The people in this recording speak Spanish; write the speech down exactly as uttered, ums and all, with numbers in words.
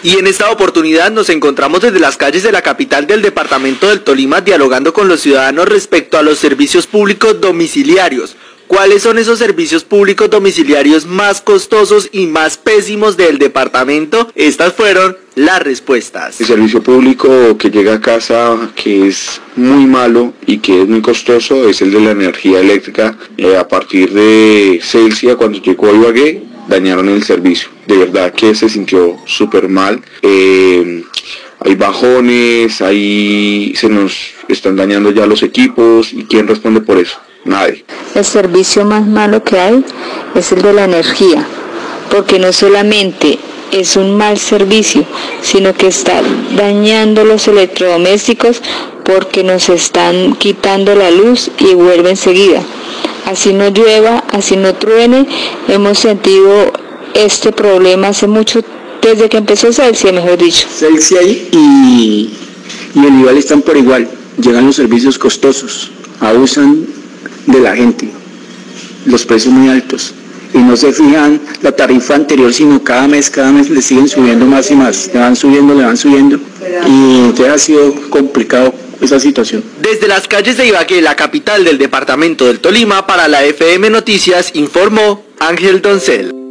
Y en esta oportunidad nos encontramos desde las calles de la capital del departamento del Tolima dialogando con los ciudadanos respecto a los servicios públicos domiciliarios. ¿Cuáles son esos servicios públicos domiciliarios más costosos y más pésimos del departamento? Estas fueron las respuestas. El servicio público que llega a casa, que es muy malo y que es muy costoso, es el de la energía eléctrica. Eh, a partir de Celsia, cuando llegó a Ibagué, dañaron el servicio. De verdad que se sintió súper mal. Eh, hay bajones, ahí se nos están dañando ya los equipos. ¿Y quién responde por eso? Nadie. El servicio más malo que hay es el de la energía, porque no solamente es un mal servicio, sino que está dañando los electrodomésticos porque nos están quitando la luz y vuelve enseguida. Así no llueva, así no truene, hemos sentido este problema hace mucho, desde que empezó Celsia, mejor dicho. Celsia y, y el Ival están por igual, llegan los servicios costosos, abusan de la gente, los precios muy altos, y no se fijan la tarifa anterior, sino cada mes, cada mes le siguen subiendo más y más, le van subiendo, le van subiendo, y entonces ha sido complicado esa situación. Desde las calles de Ibagué, la capital del departamento del Tolima, para la F M Noticias, informó Ángel Doncel.